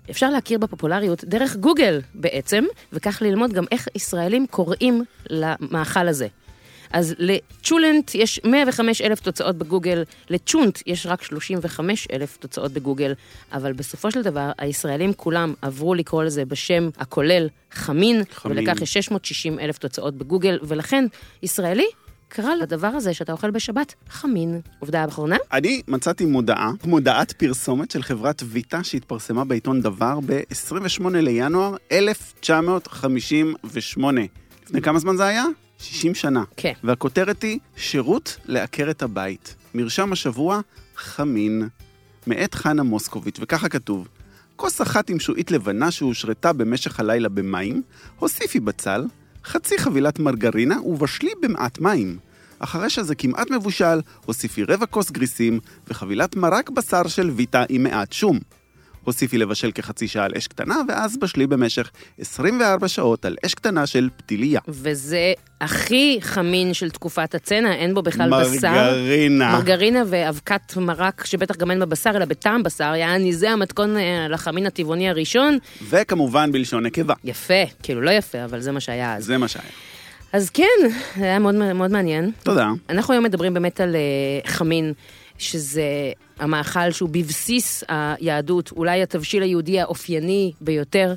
אפשר להכיר בפופולריות דרך גוגל בעצם, וכך ללמוד גם איך ישראלים קוראים למאכל הזה. אז לצ'ולנט יש 105,000 תוצאות בגוגל, לצ'ונט יש רק 35,000 תוצאות בגוגל, אבל בסופו של דבר הישראלים כולם עברו לקרוא לזה בשם הכולל חמין, ולכך יש 660,000 תוצאות בגוגל, ולכן ישראלי קרא לדבר הזה שאתה אוכל בשבת חמין. עובדה האחרונה? אני מצאתי מודעת פרסומת של חברת ויטה שהתפרסמה בעיתון דבר ב-28 לינואר 1958. לפני כמה זמן זה היה? 60 שנה. כן. והכותרת היא שירות לעקרת הבית. מרשם השבוע חמין. מאת חנה מוסקוביץ', וככה כתוב: כוס אחת עם שועית לבנה שהושרתה במשך הלילה במים, הוסיפי בצל, חצי חבילת מרגרינה ובשלי במעט מים. אחרי שזה כמעט מבושל, הוסיפי רבע כוס גריסים וחבילת מרק בשר של ויטה עם מעט שום. הוסיפי לבשל כחצי שעה על אש קטנה, ואז בשלי במשך 24 שעות על אש קטנה של פתיליה. וזה הכי חמין של תקופת הצנע, אין בו בכלל בשר. מרגרינה ואבקת מרק, שבטח גם אין בבשר, אלא בטעם בשר, יעני זה המתכון לחמין הטבעוני הראשון. וכמובן בלשון נקבה. יפה, כאילו לא יפה, אבל זה מה שהיה אז. זה מה שהיה. אז כן, זה היה מאוד, מאוד מעניין. תודה. אנחנו היום מדברים באמת על חמין, שזה המאכל שהוא בבסיס היהדות, אולי התבשיל היהודי האופייני ביותר,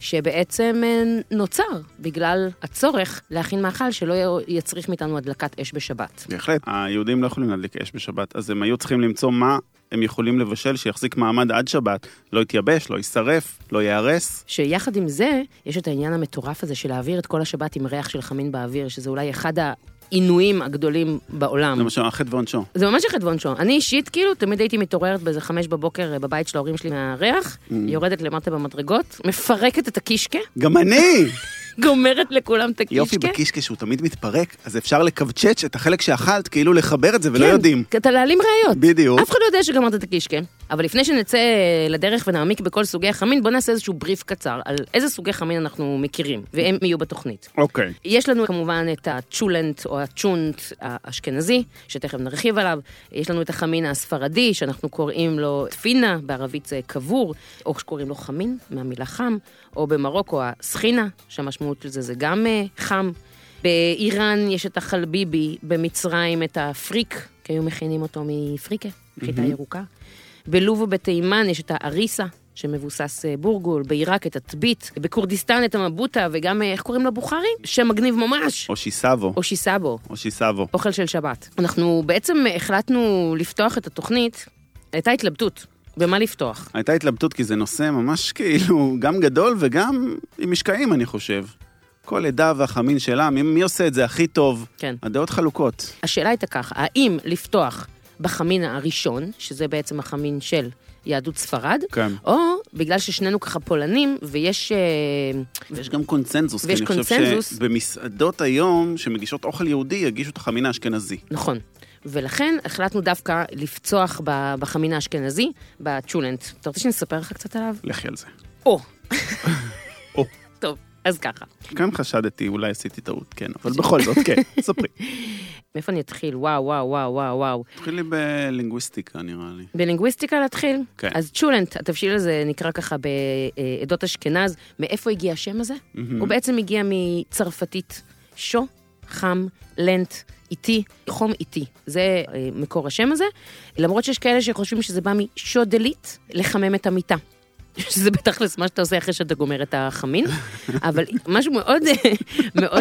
שבעצם נוצר בגלל הצורך להכין מאכל שלא יצריך מאיתנו הדלקת אש בשבת. בהחלט. היהודים לא יכולים להדליק אש בשבת, אז הם היו צריכים למצוא מה הם יכולים לבשל שיחזיק מעמד עד שבת, לא יתייבש, לא יישרף, לא יהרס. שיחד עם זה, יש את העניין המטורף הזה של להעביר את כל השבת עם ריח של חמין באוויר, שזה אולי אחד העינויים הגדולים בעולם. זה משהו, החטא ועונשו. זה ממש החטא ועונשו. אני אישית, כאילו, תמיד הייתי מתעוררת באיזה 5 בבוקר בבית של ההורים שלי מהריח, יורדת למטה במדרגות, מפרקת את הקישקה. גם אני! גומרת לכולם את הקישקה. יופי בקישקה שהוא תמיד מתפרק, אז אפשר לקבצ'ץ' את החלק שאכלת, כאילו לחבר את זה ולא יודעים. כן, אתה להעלים ראיות. בדיוק. אף אחד לא יודע שגמרת את הקישקה. אבל לפני שנצא לדרך ונעמיק בכל סוגי החמין, בוא נעשה איזשהו בריף קצר על איזה סוגי חמין אנחנו מכירים, והם יהיו בתוכנית. אוקיי. יש לנו כמובן את הצ'ולנט או הצ'ונט האשכנזי, שתכף נרחיב עליו. יש לנו את החמין הספרדי, שאנחנו קוראים לו תפינה, בערבית זה קבור, או שקוראים לו חמין, מהמילה חם, או במרוקו הסחינה, שהמשמעות של זה גם חם. באיראן יש את החלביבי, במצרים את הפריק, כי היו מכינים אותו מפריקה, חיטה ירוקה. בלוב ובתימן יש את האריסה, שמבוסס בורגול, בעיראק את הטבית, בכורדיסטן את המבוטה, וגם, איך קוראים לו בוכרי? שם מגניב ממש. או שיסאבו. או שיסאבו. או שיסאבו. אוכל של שבת. אנחנו בעצם החלטנו לפתוח את התוכנית, הייתה התלבטות. במה לפתוח? הייתה התלבטות כי זה נושא ממש כאילו גם גדול וגם עם משקעים, אני חושב. כל עדה והחמין שלה, מי עושה את זה הכי טוב? כן. הדעות חלוקות. השאלה הייתה ככה, האם לפתוח בחמין הראשון, שזה בעצם החמין של יהדות ספרד, כן. או בגלל ששנינו ככה פולנים, ויש גם קונצנזוס, ויש כי אני חושב שבמסעדות היום, שמגישות אוכל יהודי, יגישו את החמין האשכנזי. נכון. ולכן החלטנו דווקא לפצוח בחמין האשכנזי, בצ'ולנט. אתה רוצה שנספר לך קצת עליו? לכי על זה. או. או. טוב, אז ככה. כאן חשדתי, אולי עשיתי טעות, כן, אבל בכל זאת, כן, ספרי. מאיפה אני אתחיל? וואו. תתחילי בלינגוויסטיקה, נראה לי. בלינגוויסטיקה להתחיל? כן. אז צ'ולנט, התבשיל הזה נקרא ככה בעדות אשכנז. מאיפה הגיע השם הזה? הוא בעצם הגיע מצרפתית שו, חם, לנט, איטי, חום איטי. זה מקור השם הזה. למרות שיש כאלה שחושבים שזה בא משודלית, לחמם את המיטה. שזה בטח מה שאתה עושה אחרי שאתה גומר את החמין. אבל משהו מאוד, מאוד...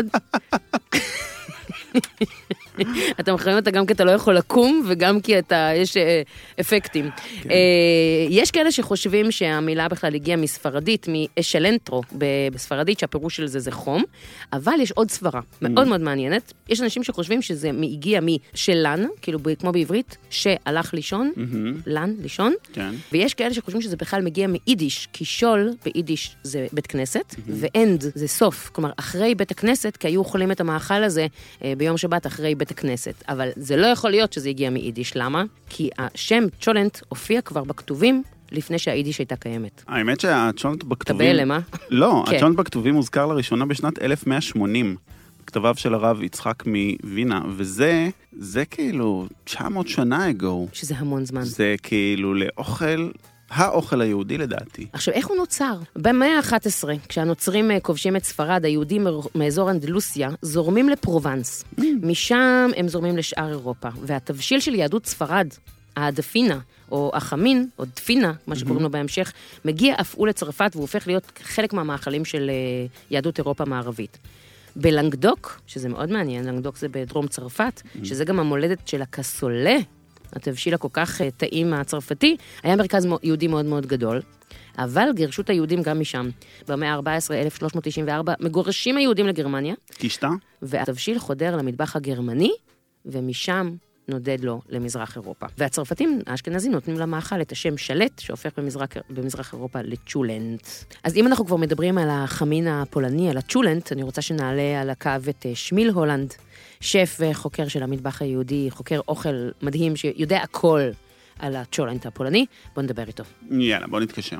אתה מחמם אותה גם כי אתה לא יכול לקום, וגם כי יש אפקטים. יש כאלה שחושבים שהמילה בכלל הגיעה מספרדית, מאשלנטרו בספרדית, שהפירוש של זה חום, אבל יש עוד סברה, מאוד מאוד מעניינת. יש אנשים שחושבים שזה הגיע משלן, כאילו כמו בעברית, שהלך לישון, לן, לישון, ויש כאלה שחושבים שזה בכלל מגיע מיידיש, כי שול ביידיש זה בית כנסת, ואנד זה סוף, כלומר אחרי בית הכנסת, כי היו אוכלים את המאכל הזה ביום שבת אחרי בית הכנסת, אבל זה לא יכול להיות שזה הגיע מיידיש. למה? כי השם צ'ולנט הופיע כבר בכתובים לפני שהיידיש הייתה קיימת. האמת שהצ'ולנט בכתובים... אתה בהלם, אה? לא, הצ'ולנט בכתובים מוזכר לראשונה בשנת 1180, בכתביו של הרב יצחק מווינה, וזה כאילו 900 שנה אגו. שזה המון זמן. זה כאילו לאוכל האוכל היהודי לדעתי. עכשיו, איך הוא נוצר? במאה ה-11, כשהנוצרים כובשים את ספרד, היהודים מאזור אנדלוסיה זורמים לפרובנס. משם הם זורמים לשאר אירופה. והתבשיל של יהדות ספרד, הדפינה, או החמין, או דפינה, מה שקוראים לו בהמשך, מגיע אף הוא לצרפת, והוא הופך להיות חלק מהמאכלים של יהדות אירופה מערבית. בלנגדוק, שזה מאוד מעניין, לנגדוק זה בדרום צרפת, שזה גם המולדת של הקסולה, התבשיל הכל כך טעים הצרפתי, היה מרכז יהודי מאוד מאוד גדול, אבל גירשו את היהודים גם משם. במאה ה-14, 1394, מגורשים היהודים לגרמניה. קישתה? והתבשיל חודר למטבח הגרמני, ומשם נודד לו למזרח אירופה. והצרפתים, האשכנזים, נותנים למאכל את השם שלט, שהופך במזרח אירופה לצ'ולנט. אז אם אנחנו כבר מדברים על החמין הפולני, על הצ'ולנט, אני רוצה שנעלה על הקו את שמיל הולנד, שף וחוקר של המטבח היהודי, חוקר אוכל מדהים שיודע הכל על הצ'ולנט הפולני. בוא נדבר איתו. יאללה, בוא נתקשר.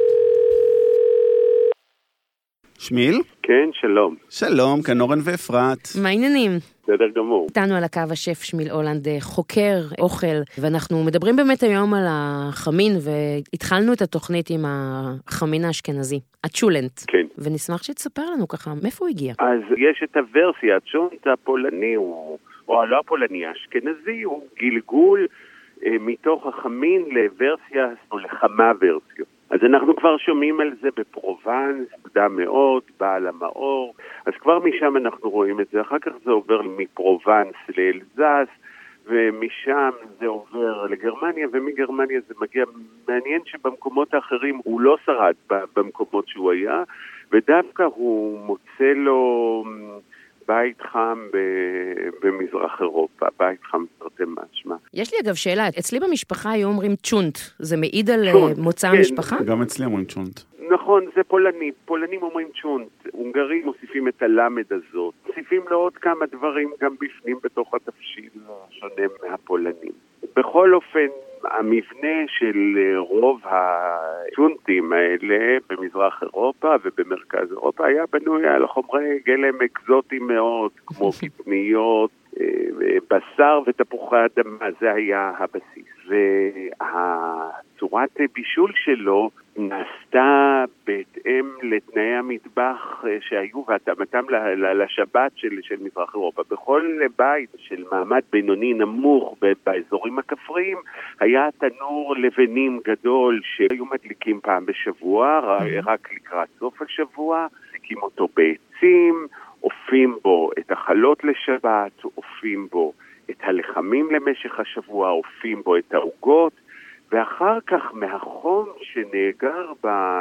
שמיל? כן, שלום. שלום, כאן אורן ואפרת. מה העניינים? בסדר גמור. איתנו על הקו השף שמיל הולנד, חוקר אוכל, ואנחנו מדברים באמת היום על החמין, והתחלנו את התוכנית עם החמין האשכנזי, הצ'ולנט. כן. ונשמח שתספר לנו ככה, מאיפה הוא הגיע? אז יש את הוורסיה, הצ'ולנט הפולני, או לא הפולני, האשכנזי, הוא גלגול מתוך החמין לוורסיה, או לכמה ורסיות. אז אנחנו כבר שומעים על זה בפרובנס, קדם מאוד, בעל המאור, אז כבר משם אנחנו רואים את זה, אחר כך זה עובר מפרובנס לאלזס, ומשם זה עובר לגרמניה, ומגרמניה זה מגיע, מעניין שבמקומות האחרים הוא לא שרד במקומות שהוא היה, ודווקא הוא מוצא לו בית חם במזרח אירופה, בית חם תרתי משמע. יש לי אגב שאלה, אצלי במשפחה היו אומרים צ'ונט, זה מעיד על מוצא כן. המשפחה? גם אצלי אומרים צ'ונט. נכון, זה פולני, פולנים אומרים צ'ונט, הונגרים מוסיפים את הלמד הזאת, מוסיפים לו עוד כמה דברים גם בפנים בתוך התבשיל שונה מהפולנים. בכל אופן, המבנה של רוב הצ'ונטים האלה במזרח אירופה ובמרכז אירופה היה בנוי על חומרי גלם אקזוטיים מאוד, כמו קטניות, בשר ותפוחי אדמה, זה היה הבסיס. והצורת בישול שלו נעשתה בהתאם לתנאי המטבח שהיו והתאמתם לשבת של מזרח אירופה. בכל בית של מעמד בינוני נמוך באזורים הכפריים היה תנור לבנים גדול שהיו מדליקים פעם בשבוע, רק לקראת סוף השבוע, מדליקים אותו בעצים, אופים בו את החלות לשבת, אופים בו את הלחמים למשך השבוע, אופים בו את העוגות, ואחר כך מהחום שנאגר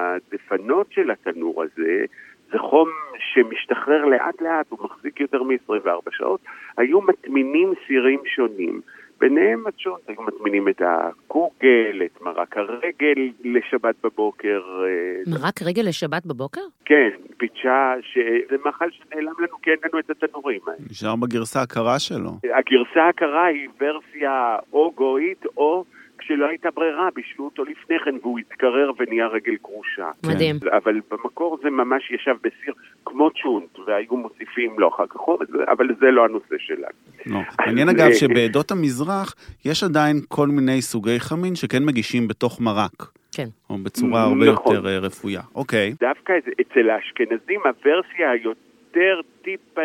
בדפנות של התנור הזה, זה חום שמשתחרר לאט לאט, הוא מחזיק יותר מ-24 שעות, היו מטמינים סירים שונים. ביניהם הצ'ונט, היו מטמינים את הקוגל, את מרק הרגל לשבת בבוקר. מרק רגל לשבת בבוקר? כן, פיצ'ה, שזה מאכל שנעלם לנו, כי אין לנו את התנורים האלה. נשאר בגרסה הקרה שלו. הגרסה הקרה היא ורסיה או גויית, או כשלא הייתה ברירה, בישלו אותו לפני כן, והוא התקרר ונהיה רגל קרושה. מדהים. אבל במקור זה ממש ישב בסיר כמו צ'ונט, והיו מוסיפים לו אחר כך, אבל זה לא הנושא שלנו. לא. מעניין אגב שבעדות המזרח יש עדיין כל מיני סוגי חמין שכן מגישים בתוך מרק. כן. או בצורה הרבה יותר רפויה. אוקיי. דווקא אצל האשכנזים הוורסיה יותר טיפה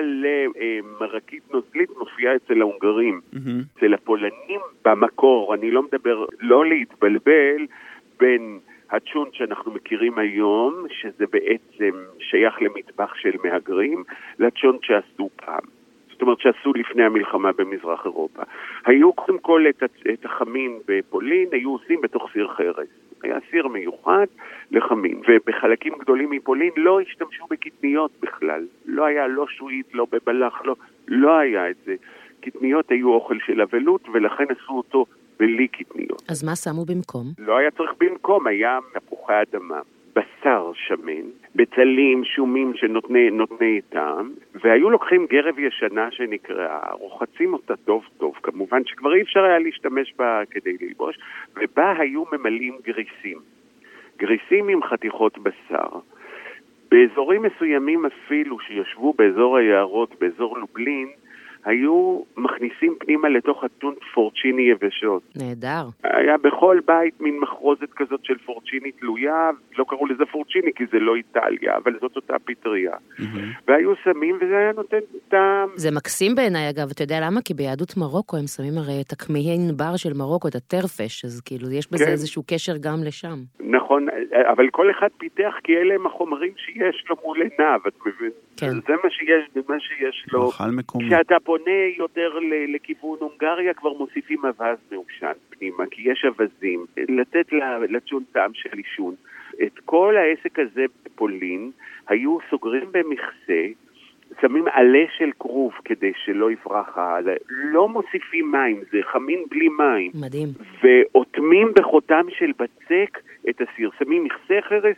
למרקית נוזלית מופיעה אצל ההונגרים. אצל הפולנים במקור, אני לא מדבר, לא להתבלבל בין הצ'ונט שאנחנו מכירים היום, שזה בעצם שייך למטבח של מהגרים, לצ'ונט שעשו פעם. זאת אומרת שעשו לפני המלחמה במזרח אירופה. היו קודם כל את החמין בפולין, היו עושים בתוך סיר חרס. היה סיר מיוחד לחמין, ובחלקים גדולים מפולין לא השתמשו בקטניות בכלל. לא היה לא שועית, לא בבלח, לא היה את זה. קטניות היו אוכל של אבלות, ולכן עשו אותו בלי קטניות. אז מה שמו במקום? לא היה צריך במקום, היה תפוחי אדמה, בשר שמן, בצלים, שומים שנותני טעם, והיו לוקחים גרב ישנה שנקראה, רוחצים אותה טוב טוב, כמובן שכבר אי אפשר היה להשתמש בה כדי ללבוש, ובה היו ממלאים גריסים. גריסים עם חתיכות בשר. באזורים מסוימים אפילו שישבו באזור היערות, באזור לובלין, היו מכניסים פנימה לתוך הטון פורצ'יני יבשות. נהדר. היה בכל בית מין מחרוזת כזאת של פורצ'יני תלויה, לא קראו לזה פורצ'יני כי זה לא איטליה, אבל זאת אותה פטריה. והיו שמים וזה היה נותן טעם. זה מקסים בעיניי אגב, אתה יודע למה? כי ביהדות מרוקו הם שמים הרי את הקמיהי נבר של מרוקו, את הטרפש, אז כאילו יש בזה איזשהו קשר גם לשם. נכון, אבל כל אחד פיתח כי אלה הם החומרים שיש לו מול עיניו, את מבין? כן. זה מה שיש לו. כשאתה פונה יותר לכיוון הונגריה, כבר מוסיפים אבז מעושן פנימה, כי יש אבזים. לתת לצ'ון טעם של אישון. את כל העסק הזה בפולין, היו סוגרים במכסה, שמים עלה של כרוב כדי שלא יברח העלה. לא מוסיפים מים, זה חמין בלי מים. מדהים. ואוטמים בחותם של בצק את הסיר. שמים מכסה חרס,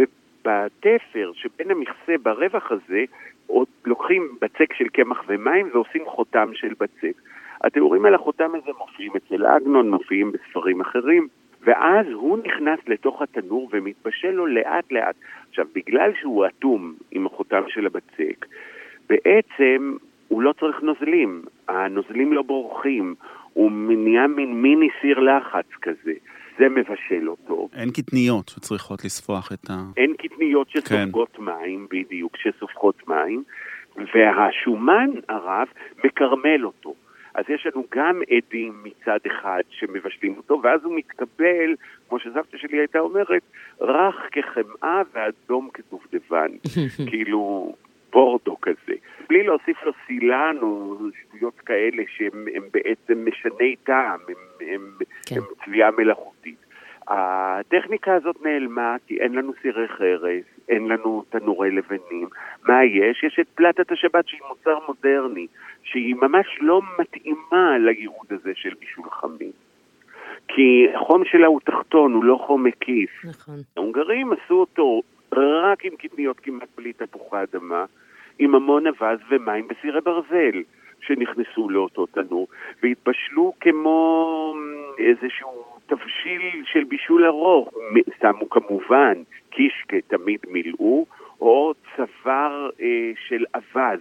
ובתפר שבין המכסה ברווח הזה, לוקחים בצק של קמח ומים ועושים חותם של בצק. התיאורים על החותם הזה מופיעים אצל אגנון, מופיעים בספרים אחרים, ואז הוא נכנס לתוך התנור ומתבשל לו לאט לאט. עכשיו, בגלל שהוא אטום עם החותם של הבצק, בעצם הוא לא צריך נוזלים. הנוזלים לא בורחים. הוא נהיה מין מיני סיר לחץ כזה. זה מבשל אותו. אין קטניות שצריכות לספוח את ה... אין קטניות שסופגות מים, בדיוק, שסופחות מים, והשומן הרב מקרמל אותו. אז יש לנו גם עדים מצד אחד שמבשלים אותו, ואז הוא מתקבל, כמו שסבתא שלי הייתה אומרת, רך כחמאה ואדום כדובדבן. כאילו בורדו כזה. בלי להוסיף לו סילן או שטויות כאלה שהם בעצם משני טעם, הם צביעה מלאכותית. הטכניקה הזאת נעלמה, כי אין לנו סירי חרס, אין לנו תנורי לבנים. מה יש? יש את פלטת השבת שהיא מוצר מודרני, שהיא ממש לא מתאימה לייעוד הזה של בישול חמין. כי החום שלה הוא תחתון, הוא לא חום מקיף. נכון. ההונגרים עשו אותו רק עם קטניות כמעט בלי תפוחי אדמה, עם המון אבז ומים בסירי ברזל שנכנסו לאותו תנור, והתבשלו כמו איזשהו תבשיל של בישול ארוך. שמו כמובן קישקה תמיד מילאו, או צוואר של אבז,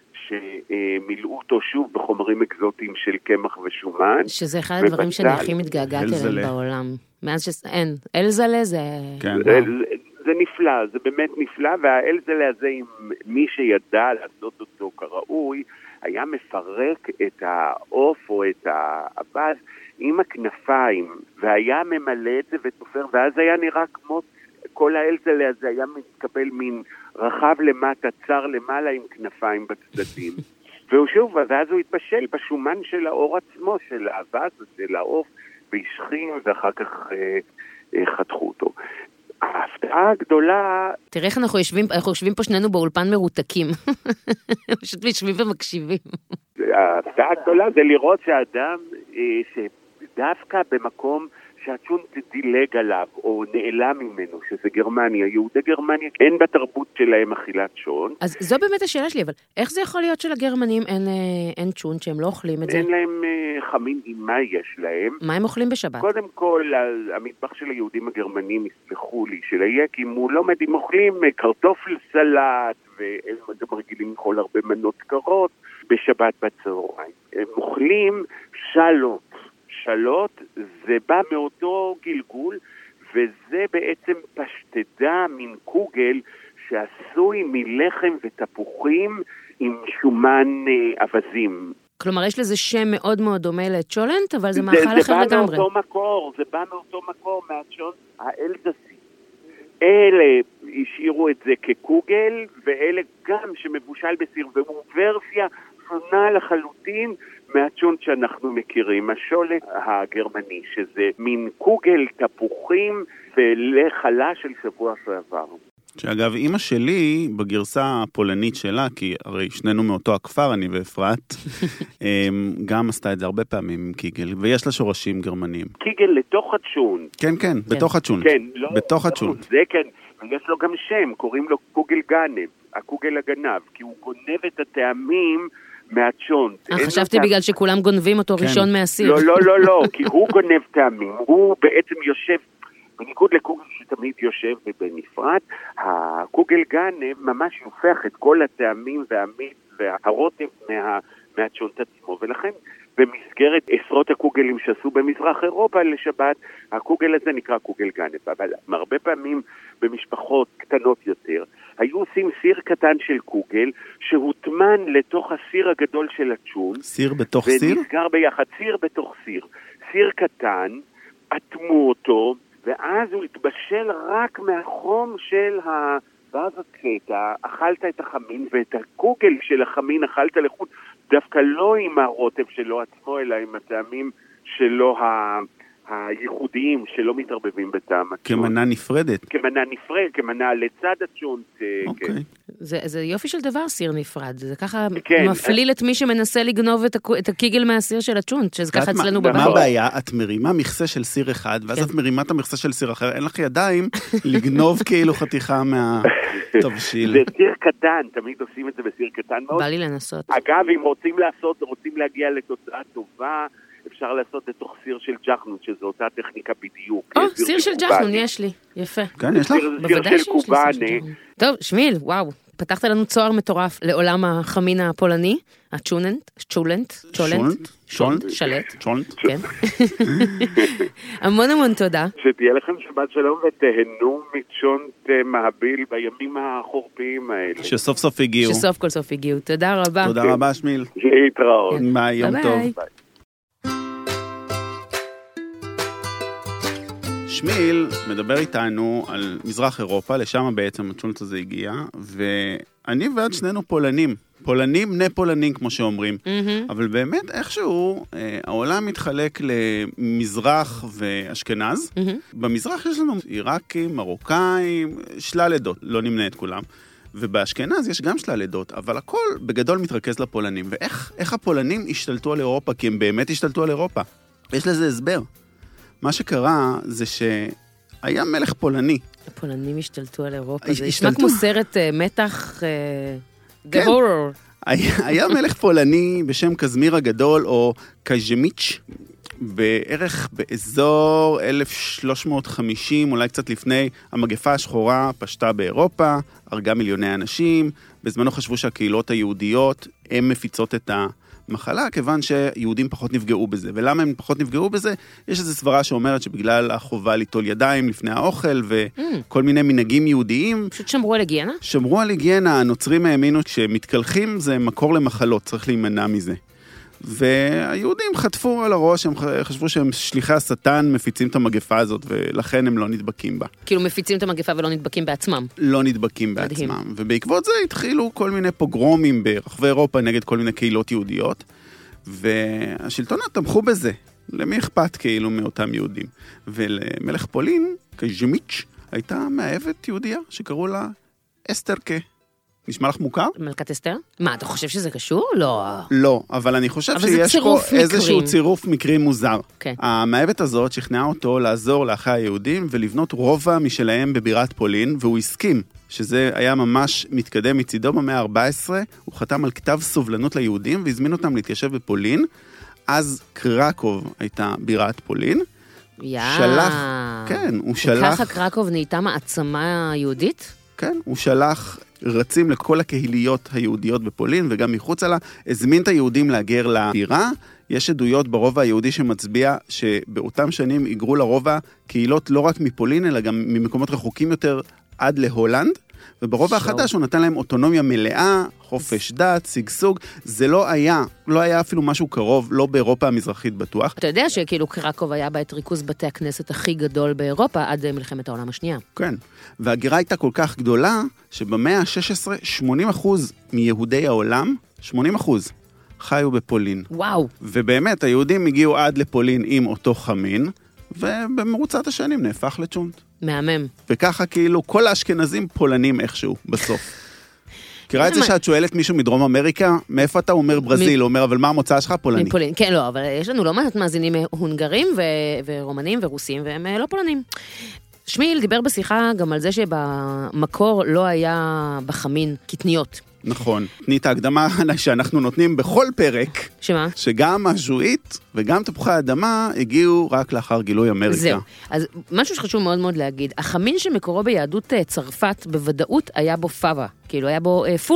שמילאו אותו שוב בחומרים אקזוטיים של קמח ושומן. שזה אחד הדברים שאני הכי מתגעגעת אליהם בעולם. מאז אין. אלזלה זה... כן. זה נפלא, זה באמת נפלא, והאלזלה הזה, עם מי שידע לעשות אותו כראוי, היה מפרק את העוף או את האבז עם הכנפיים, והיה ממלא את זה ותופר, ואז היה נראה כמו כל האלזלה הזה, היה מתקבל מין רחב למטה, צר למעלה עם כנפיים בצדדים. והוא שוב, ואז הוא התבשל בשומן של האור עצמו, של האבז, של העוף, והשכים, ואחר כך חתכו אותו. ההפתעה הגדולה... תראה איך אנחנו יושבים פה שנינו באולפן מרותקים. פשוט יושבים ומקשיבים. ההפתעה הגדולה זה לראות שהאדם שדווקא במקום שהצ'ון דילג עליו או נעלם ממנו, שזה גרמניה, יהודי גרמניה, אין בתרבות שלהם אכילת צ'ון. אז זו באמת השאלה שלי, אבל איך זה יכול להיות שלגרמנים אין צ'ון, שהם לא אוכלים את זה? אין להם חמין עם מה יש להם. מה הם אוכלים בשבת? קודם כל, המטבח של היהודים הגרמנים, יסלחו לי, של היקים, הוא לא מדהים, אוכלים קרטופל סלט, והם גם רגילים לאכול הרבה מנות קרות בשבת בצהריים. הם אוכלים שלום. שלות, זה בא מאותו גלגול, וזה בעצם פשטדה מן קוגל שעשוי מלחם ותפוחים עם שומן אבזים. כלומר, יש לזה שם מאוד מאוד דומה לצ'ולנט, אבל זה מאכל אחר לגמרי. זה בא מאותו מקור, מהצ'ון האלזסי. אלה השאירו את זה כקוגל, ואלה גם שמבושל בסיר, והוא ורסיה שונה לחלוטין מהצ'ון שאנחנו מכירים, השולט הגרמני, שזה מין קוגל תפוחים ולחלה של שבוע שעבר. שאגב, אמא שלי, בגרסה הפולנית שלה, כי הרי שנינו מאותו הכפר, אני ואפרת, גם עשתה את זה הרבה פעמים עם קיגל, ויש לה שורשים גרמניים. קיגל לתוך הצ'ון. כן, כן, בתוך הצ'ון. כן, לא. בתוך הצ'ון. זה כן, ויש לו גם שם, קוראים לו קוגל גנב, הקוגל הגנב, כי הוא גונב את הטעמים מהצ'ון. חשבתי בגלל שכולם גונבים אותו ראשון מהסיר. לא, כי הוא גונב טעמים, הוא בעצם יושב, בניגוד לקוגל שתמיד יושב בנפרד, הקוגל גנב ממש יופך את כל הטעמים והמיץ והרוטב מהצ'ונט עצמו, ולכן במסגרת עשרות הקוגלים שעשו במזרח אירופה לשבת, הקוגל הזה נקרא קוגל גנב, אבל הרבה פעמים במשפחות קטנות יותר, היו עושים סיר קטן של קוגל, שהוטמן לתוך הסיר הגדול של הצ'ונט. סיר בתוך סיר? ונסגר ביחד, סיר בתוך סיר. סיר קטן, אטמו אותו, ואז הוא התבשל רק מהחום של ואז הקטע, אכלת את החמין, ואת הקוגל של החמין אכלת לחוד, דווקא לא עם הרוטב שלו עצמו, אלא עם הטעמים שלו הייחודיים, שלא מתערבבים בטעם הצ'ונט. כמנה נפרדת. כמנה נפרדת, כמנה לצד הצ'ונט. אוקיי. זה יופי של דבר, סיר נפרד. זה ככה מפליל את מי שמנסה לגנוב את הקיגל מהסיר של הצ'ונט, שזה ככה אצלנו בבית. מה הבעיה? את מרימה מכסה של סיר אחד, ואז את מרימה את המכסה של סיר אחר, אין לך ידיים לגנוב כאילו חתיכה מהתבשיל. זה סיר קטן, תמיד עושים את זה בסיר קטן מאוד. בא לי לנסות. אגב, אם רוצים להגיע לתוצאה טובה, אפשר לעשות לתוך סיר של ג'חנון, שזו אותה טכניקה בדיוק. סיר של ג'חנון, יש לי. יפה. כן, יש לך? בוודאי שיש לי סיר של ג'חנון. טוב, שמיל, וואו. פתחת לנו צוהר מטורף לעולם החמין הפולני, הצ'ונט, שלט. כן. המון תודה. שתהיה לכם שבת שלום ותהנו מצ'ונט מהביל בימים החורפיים האלה. שסוף סוף הגיעו. שסוף כל סוף הגיעו. תודה רבה. תודה רבה, שמיל. להתראות. ביי, יום טוב. שמיל מדבר איתנו על מזרח אירופה, לשם בעצם הצ'ונט הזה הגיע, ואני ועד שנינו פולנים, בני פולנים כמו שאומרים, אבל באמת איכשהו העולם מתחלק למזרח ואשכנז, במזרח יש לנו עיראקים, מרוקאים, שלל עדות, לא נמנה את כולם, ובאשכנז יש גם שלל עדות, אבל הכל בגדול מתרכז לפולנים, ואיך הפולנים השתלטו על אירופה, כי הם באמת השתלטו על אירופה, יש לזה הסבר. מה שקרה זה שהיה מלך פולני. הפולנים השתלטו על אירופה, זה נשמע כמו סרט מתח, The Horror. היה מלך פולני בשם קזמיר הגדול, או קז'מיץ', בערך באזור 1350, אולי קצת לפני, המגפה השחורה פשטה באירופה, הרגה מיליוני אנשים, בזמנו חשבו שהקהילות היהודיות, הן מפיצות את מחלה, כיוון שיהודים פחות נפגעו בזה. ולמה הם פחות נפגעו בזה? יש איזו סברה שאומרת שבגלל החובה ליטול ידיים לפני האוכל, וכל מיני מנהגים יהודיים. פשוט שמרו על היגיינה? שמרו על היגיינה, הנוצרים האמינו שמתקלחים זה מקור למחלות, צריך להימנע מזה. והיהודים חטפו על הראש, הם חשבו שהם שליחי השטן מפיצים את המגפה הזאת, ולכן הם לא נדבקים בה. כאילו מפיצים את המגפה ולא נדבקים בעצמם. לא נדבקים בעצמם. ובעקבות זה התחילו כל מיני פוגרומים ברחבי אירופה נגד כל מיני קהילות יהודיות, והשלטונות תמכו בזה. למי אכפת כאילו מאותם יהודים? ולמלך פולין, קז'מיץ', הייתה מאהבת יהודיה שקראו לה אסתרקה. נשמע לך מוכר? מלכת אסתר? מה, אתה חושב שזה קשור? לא. לא, אבל אני חושב שיש פה איזשהו צירוף מקרי מוזר. כן. המאהבת הזאת שכנעה אותו לעזור לאחי היהודים ולבנות רובע משלהם בבירת פולין, והוא הסכים שזה היה ממש מתקדם מצידו במאה ה-14, הוא חתם על כתב סובלנות ליהודים והזמין אותם להתיישב בפולין, אז קרקוב הייתה בירת פולין. שלח, כן, הוא שלח... וככה קרקוב נהייתה מעצמה יהודית? כן, הוא שלח רצים לכל הקהיליות היהודיות בפולין, וגם מחוץ לה, הזמין את היהודים להגר לבירה. יש עדויות ברובע היהודי שמצביע שבאותם שנים היגרו לרובע קהילות לא רק מפולין, אלא גם ממקומות רחוקים יותר עד להולנד, וברובע החדש הוא נתן להם אוטונומיה מלאה, חופש דת, סגסוג, זה לא היה אפילו משהו קרוב, לא באירופה המזרחית בטוח. אתה יודע שכאילו קרקוב היה בית ריכוז בתי הכנסת הכי גדול באירופה עד מלחמת העולם השנייה. כן, והגירה הייתה כל כך גדולה, שבמאה ה-16, 80% מיהודי העולם, 80% חיו בפולין. וואו. ובאמת, היהודים הגיעו עד לפולין עם אותו חמין, ובמרוצת השנים נהפך לצ'ונט. מהמם. וככה כאילו כל האשכנזים פולנים איכשהו בסוף. קרא את זה שאת שואלת מישהו מדרום אמריקה, מאיפה אתה אומר ברזיל? הוא אומר, אבל מה המוצא שלך? פולני. מפולין, כן, לא, אבל יש לנו לא מעט מאזינים הונגרים ורומנים ורוסים, והם לא פולנים. שמיל דיבר בשיחה גם על זה שבמקור לא היה בחמין קטניות. נכון. תנית ההקדמה שאנחנו נותנים בכל פרק. שמה? שגם השועית וגם תפוחי האדמה הגיעו רק לאחר גילוי אמריקה. זהו. אז משהו שחשוב מאוד מאוד להגיד, החמין שמקורו ביהדות צרפת בוודאות היה בו פאבה. כאילו היה בו פול.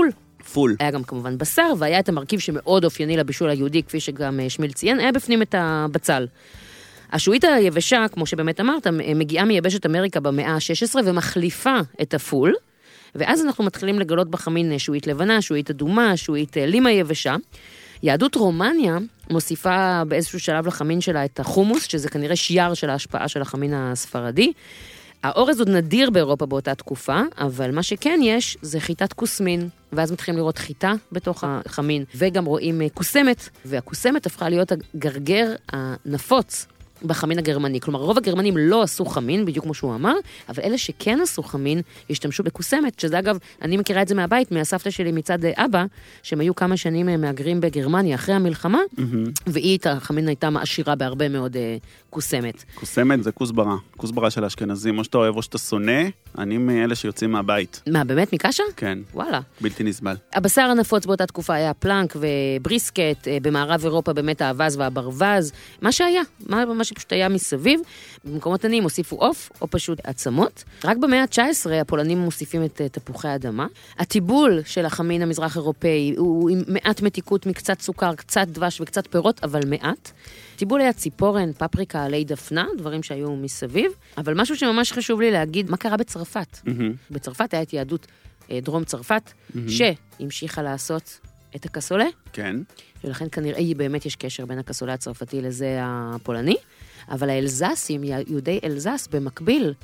פול. היה גם כמובן בשר, והיה את המרכיב שמאוד אופייני לבישול היהודי, כפי שגם שמיל ציין, היה בפנים את הבצל. השועית היבשה, כמו שבאמת אמרת, מגיעה מיבשת אמריקה במאה ה-16 ומחליפה את הפול, ואז אנחנו מתחילים לגלות בחמין שועית לבנה, שועית אדומה, שועית לימה יבשה. יהדות רומניה מוסיפה באיזשהו שלב לחמין שלה את החומוס, שזה כנראה שיער של ההשפעה של החמין הספרדי. האורז עוד נדיר באירופה באותה תקופה, אבל מה שכן יש זה חיטת קוסמין, ואז מתחילים לראות חיטה בתוך החמין, וגם רואים קוסמת, והקוסמת הפכה להיות הגרגר הנפוץ בחמין הגרמני. כלומר, רוב הגרמנים לא עשו חמין, בדיוק כמו שהוא אמר, אבל אלה שכן עשו חמין, השתמשו בקוסמת, שזה אגב, אני מכירה את זה מהבית, מהסבתא שלי מצד אבא, שהם היו כמה שנים מהגרים בגרמניה אחרי המלחמה, והיא, החמין הייתה מעשירה בהרבה מאוד קוסמת. קוסמת זה כוסברה, כוסברה של האשכנזים, או שאתה אוהב או שאתה שונא, אני מאלה שיוצאים מהבית. מה, באמת מקשה? כן. וואלה. בלתי נסבל. הבשר הנפוץ באותה תקופה היה פלנק ובריסקט, במערב אירופה באמת האבז והברווז, מה שהיה, מה שפשוט היה מסביב. במקומות עניים הוסיפו עוף או פשוט עצמות. רק במאה ה-19 הפולנים מוסיפים את תפוחי האדמה. הטיבול של החמין המזרח אירופאי הוא עם מעט מתיקות מקצת סוכר, קצת דבש וקצת פירות, אבל מעט. טיבול היה ציפורן, פפריקה, עלי דפנה, דברים שהיו מסביב. אבל משהו שממש חשוב לי להגיד, מה קרה בצרפת? בצרפת היה את יהדות דרום צרפת, שהמשיכה לעשות את הקסולה. כן. ולכן כנראה באמת יש קשר בין הקסולה הצרפתי לזה הפולני. אבל האלזסים, יהודי אלזס, במקביל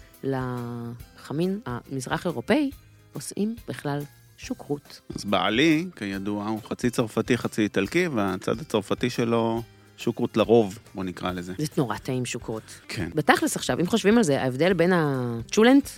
לחמין המזרח אירופאי, עושים בכלל שוקרות. אז בעלי, כידוע, הוא חצי צרפתי, חצי איטלקי, והצד הצרפתי שלו שוקרות לרוב, בוא נקרא לזה. זה נורא טעים שוקרות. כן. בתכלס עכשיו, אם חושבים על זה, ההבדל בין הצ'ולנט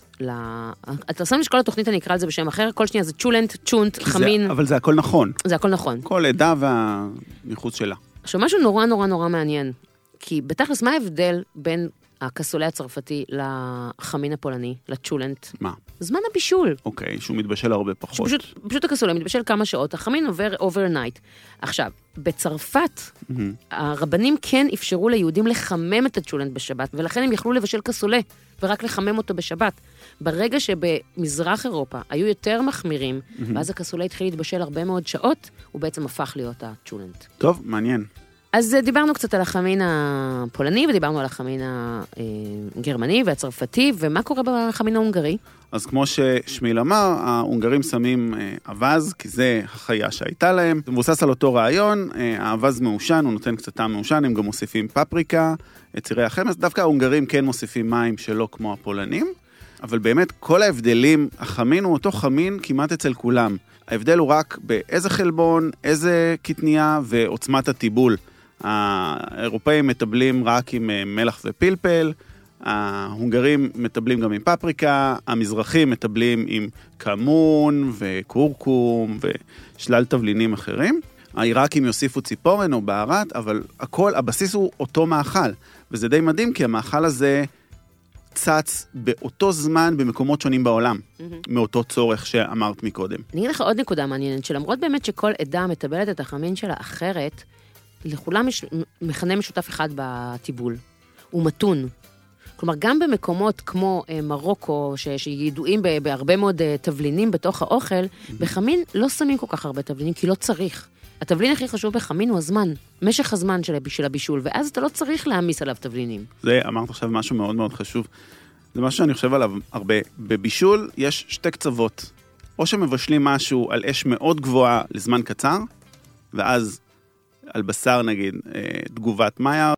אתה שם שכל התוכנית אני אקרא על זה בשם אחר, כל שנייה זה צ'ולנט, צ'ונט, חמין. אבל זה הכל נכון. זה הכל נכון. כל עדה והניחוץ שלה. עכשיו, משהו נורא נורא נורא מעניין, כי בתכלס, מה ההבדל בין הקסולה הצרפתי לחמין הפולני, לצ'ולנט? מה? זמן הבישול. אוקיי, שהוא מתבשל הרבה פחות. פשוט הקסולה מתבשל כמה שעות, החמין עובר overnight. עכשיו, בצרפת, הרבנים כן אפשרו ליהודים לחמם את הצ'ולנט בשבת, ולכן הם יכלו לבשל קסולה, ורק לחמם אותו בשבת. ברגע שבמזרח אירופה היו יותר מחמירים, ואז הקסולה התחיל להתבשל הרבה מאוד שעות, הוא בעצם הפך להיות הצ'ולנט. טוב, מעניין. אז דיברנו קצת על החמין הפולני, ודיברנו על החמין הגרמני והצרפתי, ומה קורה בחמין ההונגרי? אז כמו ששמיל אמר, ההונגרים שמים אבז, כי זה החיה שהייתה להם. זה מבוסס על אותו רעיון, האבז מעושן, הוא נותן קצת טעם מעושן, הם גם מוסיפים פפריקה, צירי החמס, דווקא ההונגרים כן מוסיפים מים שלא כמו הפולנים, אבל באמת כל ההבדלים, החמין הוא אותו חמין כמעט אצל כולם. ההבדל הוא רק באיזה חלבון, איזה קטניה ועוצמת הטיבול. האירופאים מטבלים רק עם מלח ופלפל, ההונגרים מטבלים גם עם פפריקה, המזרחים מטבלים עם כמון וקורקום ושלל תבלינים אחרים. העיראקים יוסיפו ציפורן או בערת, אבל הכל, הבסיס הוא אותו מאכל, וזה די מדהים כי המאכל הזה צץ באותו זמן במקומות שונים בעולם, מאותו צורך שאמרת מקודם. אני אגיד לך עוד נקודה מעניינת, שלמרות באמת שכל עדה מטבלת את החמין שלה אחרת, לכולם יש מכנה משותף אחד בטיבול, הוא מתון. כלומר, גם במקומות כמו מרוקו, שידועים בהרבה מאוד תבלינים בתוך האוכל, בחמין לא שמים כל כך הרבה תבלינים, כי לא צריך. התבלין הכי חשוב בחמין הוא הזמן, משך הזמן של הבישול, ואז אתה לא צריך להעמיס עליו תבלינים. זה, אמרת עכשיו משהו מאוד מאוד חשוב. זה משהו שאני חושב עליו הרבה. בבישול יש שתי קצוות. או שמבשלים משהו על אש מאוד גבוהה לזמן קצר, ואז על בשר נגיד תגובת מאיה,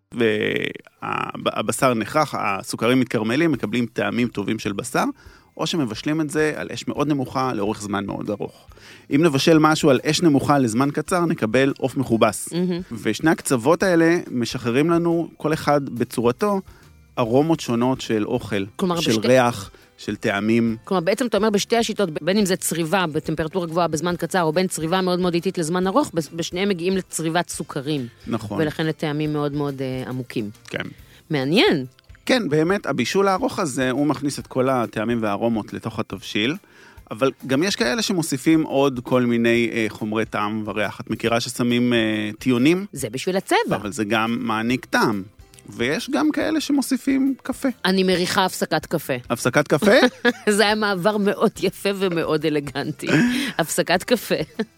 והבשר נחרח, הסוכרים מתקרמלים, מקבלים טעמים טובים של בשר, או שמבשלים את זה על אש מאוד נמוכה לאורך זמן מאוד ארוך. אם נבשל משהו על אש נמוכה לזמן קצר, נקבל עוף מחובס. ושני הקצוות האלה משחררים לנו, כל אחד בצורתו, ארומות שונות של אוכל, של ריח, של טעמים. כלומר, בעצם אתה אומר בשתי השיטות, בין אם זה צריבה בטמפרטורה גבוהה בזמן קצר, או בין צריבה מאוד מאוד איטית לזמן ארוך, בשניהם מגיעים לצריבת סוכרים. נכון. ולכן לטעמים מאוד מאוד עמוקים. כן. מעניין. כן, באמת, הבישול הארוך הזה, הוא מכניס את כל הטעמים והארומות לתוך התבשיל, אבל גם יש כאלה שמוסיפים עוד כל מיני חומרי טעם וריח. את מכירה ששמים טיונים? זה בשביל הצבע. אבל זה גם מעניק טעם. ויש גם כאלה שמוסיפים קפה. אני מריחה הפסקת קפה. הפסקת קפה? זה היה מעבר מאוד יפה ומאוד אלגנטי. הפסקת קפה.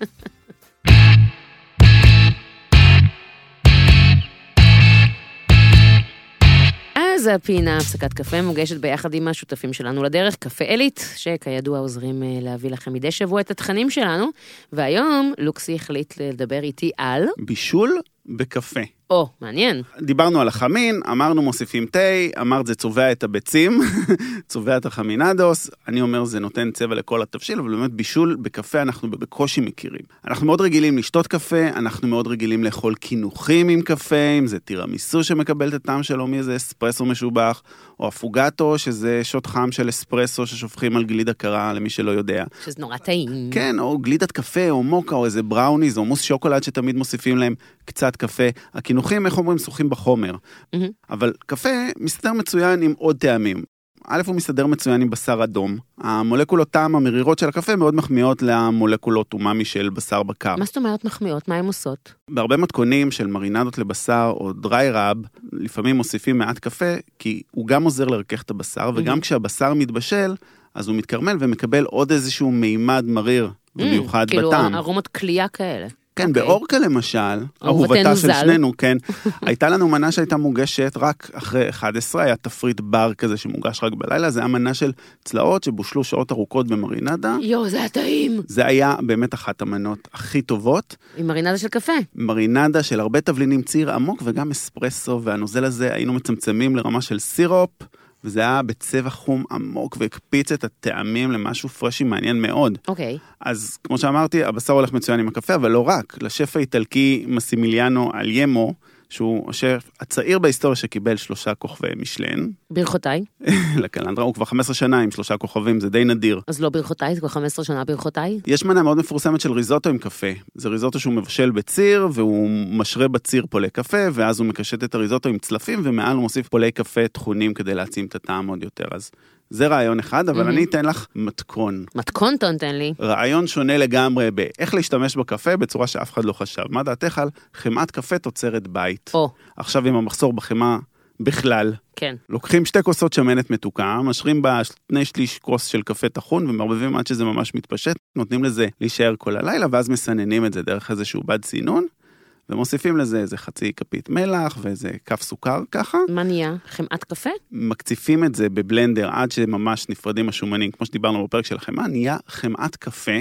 אז הפינה הפסקת קפה מוגשת ביחד עם השותפים שלנו לדרך, קפה אלית, שכידוע עוזרים להביא לכם מדי שבוע את התכנים שלנו, והיום לוקסי החליט לדבר איתי על... בישול בקפה. מעניין. דיברנו על החמין, אמרנו מוסיפים תה, אמרת זה צובע את הביצים, צובע את החמינדוס, אני אומר זה נותן צבע לכל התבשיל, אבל באמת בישול בקפה אנחנו בקושי מכירים. אנחנו מאוד רגילים לשתות קפה, אנחנו מאוד רגילים לאכול קינוחים עם קפה, אם זה טירמיסו שמקבל את הטעם שלו מאיזה אספרסו משובח, או אפוגטו, שזה שוט חם של אספרסו ששופכים על גלידה קרה, למי שלא יודע. שזה נורא טעים. כן, או גלידת קפה, או מוקה, או איזה בראוניז, או מוס שוקולד שתמיד מוסיפים להם קצת קפה. הקינוחים, איך אומרים, שוחים בחומר. אבל קפה מסתדר מצוין עם עוד טעמים. א', הוא מסתדר מצוין עם בשר אדום. המולקולות טעם המרירות של הקפה מאוד מחמיאות למולקולות אומאמי של בשר בקר. מה זאת אומרת מחמיאות? מה הן עושות? בהרבה מתכונים של מרינדות לבשר או דריי רב, לפעמים מוסיפים מעט קפה, כי הוא גם עוזר לרכך את הבשר, וגם כשהבשר מתבשל, אז הוא מתקרמל ומקבל עוד איזשהו מימד מריר ומיוחד בטעם. כאילו ארומות קלייה כאלה. כן, באורקה למשל, אהובתה של שנינו, כן, הייתה לנו מנה שהייתה מוגשת רק אחרי 11, היה תפריט בר כזה שמוגש רק בלילה, זה היה מנה של צלעות שבושלו שעות ארוכות במרינדה. זה היה טעים. זה היה באמת אחת המנות הכי טובות. עם מרינדה של קפה. מרינדה של הרבה תבלינים, ציר עמוק וגם אספרסו, והנוזל הזה היינו מצמצמים לרמה של סירופ, וזה היה בצבע חום עמוק, והקפיץ את הטעמים למשהו פרשי מעניין מאוד. אוקיי. אז כמו שאמרתי, הבשר הולך מצוין עם הקפה, אבל לא רק. לשף האיטלקי מסימיליאנו אליימו, שהוא השף הצעיר בהיסטוריה שקיבל 3 כוכבי משלן. ברכותיי. לקלנדרה, הוא כבר 15 שנה עם 3 כוכבים, זה די נדיר. אז לא ברכותיי, זה כבר 15 שנה ברכותיי? יש מנה מאוד מפורסמת של ריזוטו עם קפה. זה ריזוטו שהוא מבשל בציר, והוא משרה בציר פולי קפה, ואז הוא מקשט את הריזוטו עם צלפים, ומעל הוא מוסיף פולי קפה תכונים כדי להעצים את הטעם עוד יותר. אז זה רעיון אחד, אבל אני אתן לך מתכון. מתכון תן לי. רעיון שונה לגמרי באיך להשתמש בקפה בצורה שאף אחד לא חשב. מה דעתך על חמאת קפה תוצרת בית? עכשיו עם המחסור בחמה בכלל. כן. לוקחים 2 כוסות שמנת מתוקה, משרים בה 2/3 כוס של קפה טחון, ומערבבים עד שזה ממש מתפשט, נותנים לזה להישאר כל הלילה, ואז מסננים את זה דרך איזשהו בד סינון, ומוסיפים לזה איזה חצי כפית מלח, ואיזה כף סוכר ככה. מה נהיה? חמאת קפה? מקציפים את זה בבלנדר עד שממש נפרדים השומנים, כמו שדיברנו בפרק של החמאה, נהיה חמאת קפה,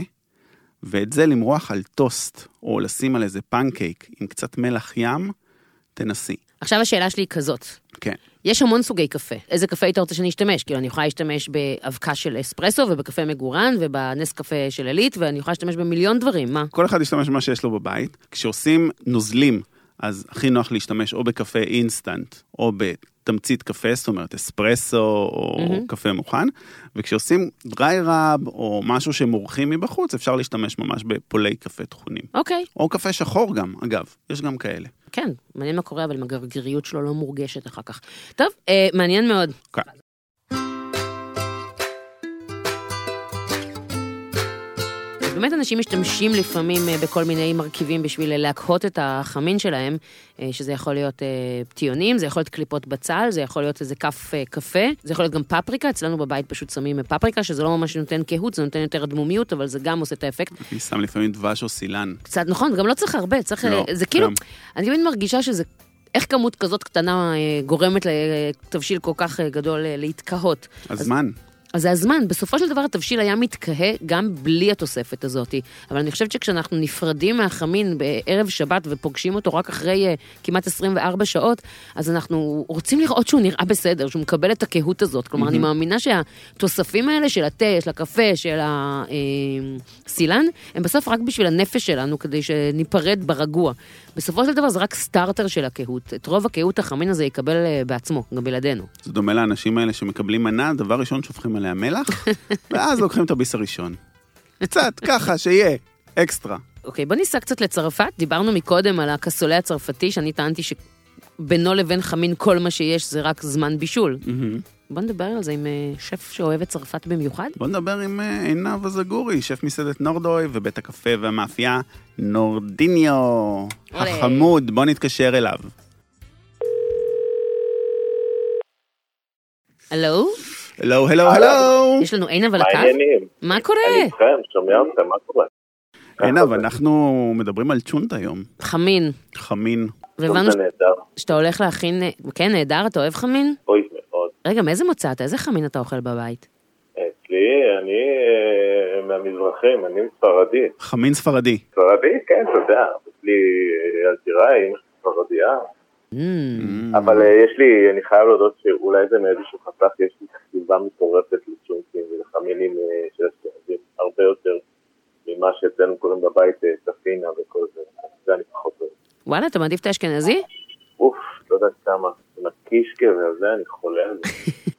ואת זה למרוח על טוסט, או לשים על איזה פנקייק עם קצת מלח ים, תנסי. עכשיו השאלה שלי היא כזאת. כן. יש המון סוגי קפה. איזה קפה היית רוצה שאני אשתמש? כאילו אני יכולה להשתמש באבקה של אספרסו, ובקפה מגורן, ובנס קפה של אלית, ואני יכולה להשתמש במיליון דברים, מה? כל אחד ישתמש במה שיש לו בבית. כשעושים נוזלים, אז הכי נוח להשתמש או בקפה אינסטנט, או בתמצית קפה, זאת אומרת אספרסו, או קפה מוכן, וכשעושים דריי רב, או משהו שמורחים מבחוץ, אפשר להשתמש ממש בפולי קפה תכונים. אוקיי. או קפה שחור גם, אגב, יש גם כאלה. כן, מעניין מה קורה, אבל עם הגרגיריות שלו לא מורגשת אחר כך. טוב, מעניין מאוד. כן. באמת אנשים משתמשים לפעמים בכל מיני מרכיבים בשביל להקהות את החמין שלהם, שזה יכול להיות פתיונים, זה יכול להיות קליפות בצל, זה יכול להיות איזה כף קפה, זה יכול להיות גם פפריקה, אצלנו בבית פשוט שמים פפריקה, שזה לא ממש נותן קהות, זה נותן יותר דמומיות, אבל זה גם עושה את האפקט. אני שם לפעמים דבש או סילן. קצת, נכון, גם לא צריך הרבה, צריך, לא, זה כאילו, אני תמיד מרגישה שזה, איך כמות כזאת קטנה גורמת לתבשיל כל כך גדול להתקהות. הזמן. אז זה הזמן, בסופו של דבר התבשיל היה מתקהה גם בלי התוספת הזאת, אבל אני חושבת שכשאנחנו נפרדים מהחמין בערב שבת ופוגשים אותו רק אחרי כמעט 24 שעות, אז אנחנו רוצים לראות שהוא נראה בסדר, שהוא מקבל את הקהות הזאת, כלומר אני מאמינה שהתוספים האלה של התה, של הקפה, של הסילן, הם בסוף רק בשביל הנפש שלנו, כדי שניפרד ברגוע. בסופו של דבר זה רק סטארטר של הקהות, את רוב הקהות החמין הזה יקבל בעצמו, גם בלעדינו. זה דומה לאנשים האלה שמקבלים מנה, דבר ראשון שופכים עליה מלח, ואז לוקחים את הביס הראשון. קצת, ככה, שיהיה, אקסטרה. אוקיי, בוא ניסע קצת לצרפת. דיברנו מקודם על הקסולה הצרפתי, שאני טענתי שבינו לבין חמין כל מה שיש זה רק זמן בישול. בוא נדבר על זה עם שף שאוהב את צרפת במיוחד. בוא נדבר עם עינב הזגורי, שף מסעדת נורדוי ובית הקפה והמאפייה נורדיניו. החמוד, בוא נתקשר אליו. הלו? הלו. יש לנו עינב על הקו? מה קורה? אני איתכם, שומע אתכם, מה קורה? עינב, אנחנו מדברים על צ'ונט היום. חמין. והבנו שאתה הולך להכין, כן, נהדר, אתה אוהב חמין? אוי, מאוד. רגע, מאיזה מוצאת? איזה חמין אתה אוכל בבית? אצלי, אני מהמזרחים, אני ספרדי. חמין ספרדי. ספרדי? כן, אתה יודע. אצלי אלתיראי, ספרדיה. אבל יש לי, אני חייב להודות שאולי זה מאיזשהו חתך, יש לי כתיבה מטורפת לצ'ונטים ולחמינים של הספרדים, הרבה יותר ממה שאצלנו קוראים בבית תפינה וכל זה. זה אני פחות אוהב. וואלה, אתה מעדיף את האשכנזי? אוף, לא יודע כמה. עם הקישקה ועל זה אני חולה על זה.